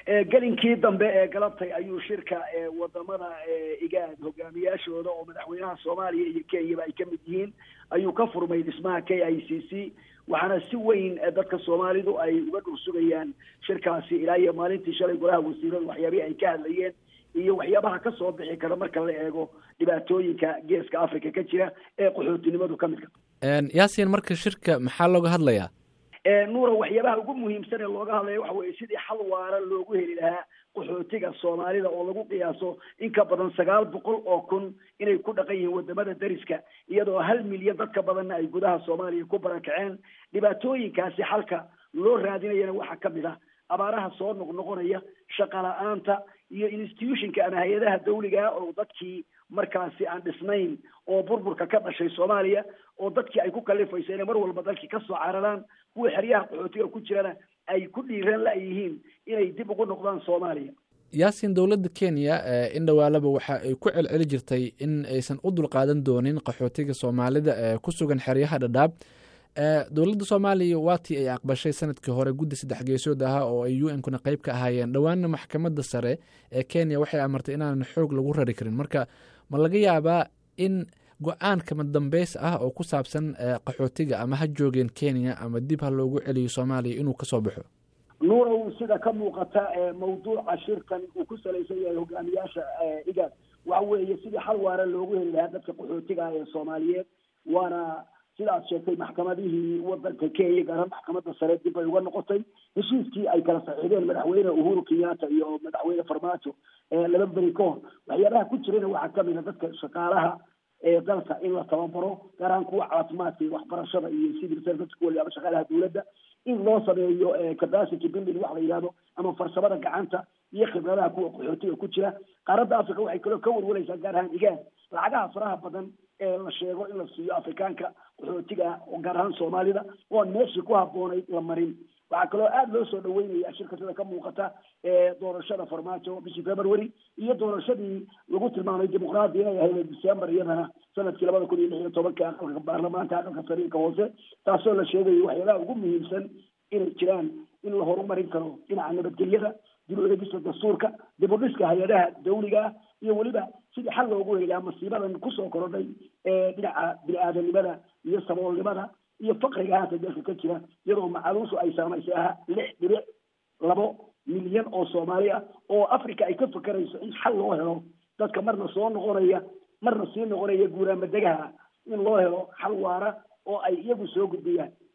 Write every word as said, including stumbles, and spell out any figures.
gelinkii dambe ee galabtay ayuu shirka wadamada igaad hogaamiyaashooda oo madaxweynaha Soomaaliya iyo Kenya ay ka mid yihiin ayuu ka furmay dhismaha K I C C waxaana si weyn dadka Soomaalidu ay uga dhursugayaan shirkaasi ilaa iyo maalintii shalay golaha wasiirada waxyaabaha ay ka hadlayeen iyo waxyaabaha ka soo bixi kara marka la eego dhibaatooyinka geeska Afrika ka jira ee qaxootinimadu ka mid ah. Yaasiin, marka shirka maxaa looga hadlayaa? nuura waxyaabaha ugu muhiimsan ee looga hadlayo waxa weeye sidii xal waara loogu heli lahaa qaxootiga Soomaalida oo lagu qiyaaso in ka badan sagaal boqol oo kun inay ku dhaqan yihiin wadamada dariska iyadoo hal milyan dadka badanna ay gudaha Soomaaliya ku barakaceen. dhibaatooyinkaasi xalka loo raadinayana waxa ka mid ah abaaraha soo noqnoqonaya, shaqo la'aanta iyo institutionka ama hay'adaha dawliga oo dadkii markaasi aan dhisnayn oo burburka ka dhashay Soomaaliya oo dadkii ay ku kalifayso inay mar walba dalkii ka soo cararaan kuwa xeryaha qaxootiga ku jirana ay ku dhiiraan la yihiin inay dib ugu noqdaan Soomaaliya. Yaasiin, dowladda Kenya in dhawaalaba waxa ay ku celceli jirtay in aysan u dulqaadan doonin qaxootiga Soomaalida ee ku sugan xeryaha Dadaab. dowladda Soomaaliya waatii ay aqbashay sanadkii hore guddi saddex geesood ah oo ay U N kuna qayb ka ahaayeen. dhawaanna maxkamadda sare ee Kenya waxay amartay inaan xoog lagu rari karin. marka ma laga yaabaa in go-aan kama dambeys ah oo ku saabsan qaxootiga ama ha joogeen Kenya ama dib ha loogu celiyo Soomaaliya inuu ka soo baxo? nuurow sida ka muuqata mawduuca shirkan uu ku salaysan yahay hogaamiyaasha igaad waxa weeye sidii xal waara loogu heli lahaa dadka qaxootiga ee Soomaaliyeed. waana sidaad sheegtay maxkamadihii wadanka Kenya gaar ahaan maxkamadda sare dib ay uga noqotay heshiiskii ay kala saxiixdeen madaxweyne Uhuru Kenyatta iyo madaxweyne Farmaajo laba beri ka hor. waxyaabaha ku jirana waxaa ka mid ah dadka shaqaalaha ee dalka in la tababaro gaar ahaan kuwa caafimaadka iyo waxbarashada iyo civil service kuwa shaqaalaha dowladda in loo sameeyo capacity building wax la yiraahdo ama farsamada gacanta iyo khibradaha kuwa qaxootiga ku jira. qaaradda Afrika waxay kaloo ka warwaraysaa gaar ahaan igaad lacagaha faraha badan ee la sheego in la siiyo Afrikaanka qaxootiga oo gaar ahaan Soomaalida oo meeshii ku habboonayd la marin. waxaa kaloo aada loo soo dhaweynaya shirkada ka muuqata ee doorashada Farmaajo bishii February iyo doorashadii lagu tilmaamay dimuqraadi inay ahayd December iyadana sanadkii labada kun iyo lix iyo tobanka aqalka baarlamaanka aqalka sariirka hoose taasoo la sheegayo waxyaabaha ugu muhiimsan inay jiraan in la horumarin karo dhinaca nabadgelyada, dib u eegista dastuurka, dib u dhiska hay-adaha dawliga iyo weliba sidii xal loogu heli lahaa masiibadan kusoo korodhay ee dhinaca bini-aadanimada iyo saboolnimada iyo faqriga haata dalka ka jira iyadoo macaluushu ay saamaysay aha lix dhibic labo milyan oo Soomaali ah oo Afrika ay ka fakarayso in xal loo helo dadka marna soo noqonaya marna sii noqonaya guuraamadegaha in loo helo xal waara oo ay iyagu soo gudbiyaan.